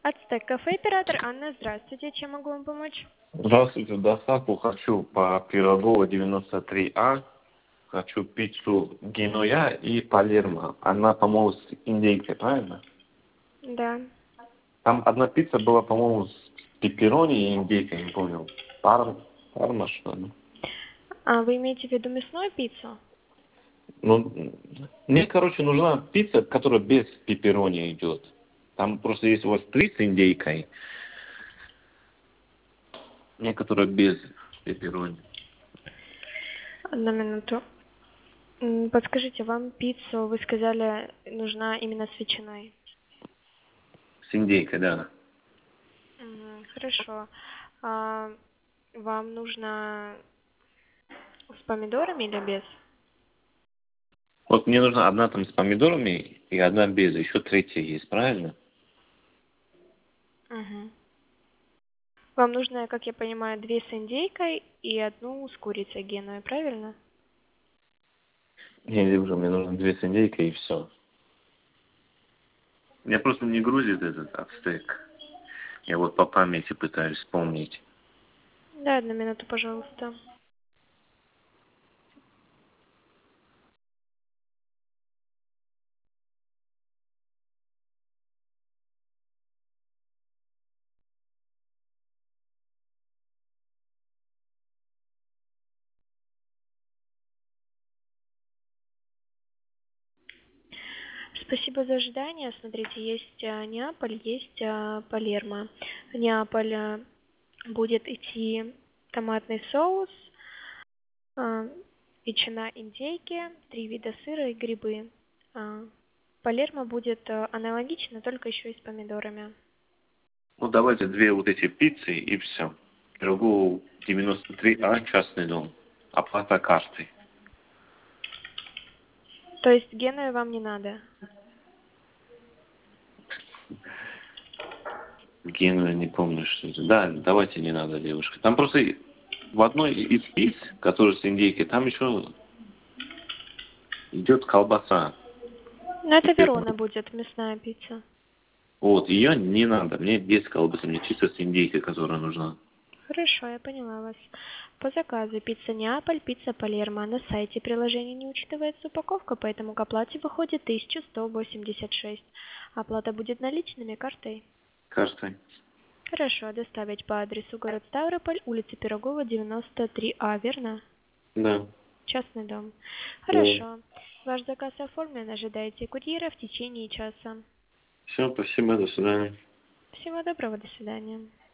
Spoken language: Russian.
Ацтек кафе, оператор Анна, здравствуйте, чем могу вам помочь? Здравствуйте, доставку хочу по Пирогова 93А. Хочу пиццу Генуя и Палермо. Она, по-моему, с индейкой, правильно? Да. Там одна пицца была, по-моему, с пепперони и индейкой, не помню. Парма, что ли? А вы имеете в виду мясную пиццу? Ну, мне, короче, нужна пицца, которая без пепперони идет. Там просто есть у вас 3 с индейкой. Некоторые без пепперони. Одну минуту. Подскажите, вам пиццу, вы сказали, нужна именно с ветчиной? С индейкой, да. Хорошо. А вам нужно с помидорами или без? Вот мне нужна одна там с помидорами и одна без. Еще третья есть, правильно? Угу. Вам нужно, как я понимаю, 2 с индейкой и одну с курицей геной, правильно? Не, уже мне нужно 2 с индейкой и все. Меня просто не грузит этот ацтек. Я вот по памяти пытаюсь вспомнить. Да, одну минуту, пожалуйста. Спасибо за ожидание. Смотрите, есть Неаполь, есть Палермо. В Неаполь будет идти томатный соус, а, ветчина индейки, 3 вида сыра и грибы. Палермо будет аналогично, только еще и с помидорами. Ну, давайте 2 вот эти пиццы и все. Другую 93А, частный дом. Оплата картой. То есть геную вам не надо? Гену я не помню, что это. Да, давайте не надо, девушка. Там просто в одной из пицц, которая с индейкой, там еще идет колбаса. Ну, это Верона будет, мясная пицца. Вот, ее не надо. Мне без колбасы, мне чисто с индейкой, которая нужна. Хорошо, я поняла вас. По заказу пицца Неаполь, пицца Палермо. На сайте приложения не учитывается упаковка, поэтому к оплате выходит 1186. Оплата будет наличными, картой. Картой. Хорошо, доставить по адресу город Ставрополь, улица Пирогова, 93А, верно? Да. Частный дом. Да. Хорошо. Ваш заказ оформлен, ожидайте курьера в течение часа. Все, спасибо, до свидания. Всего доброго, до свидания.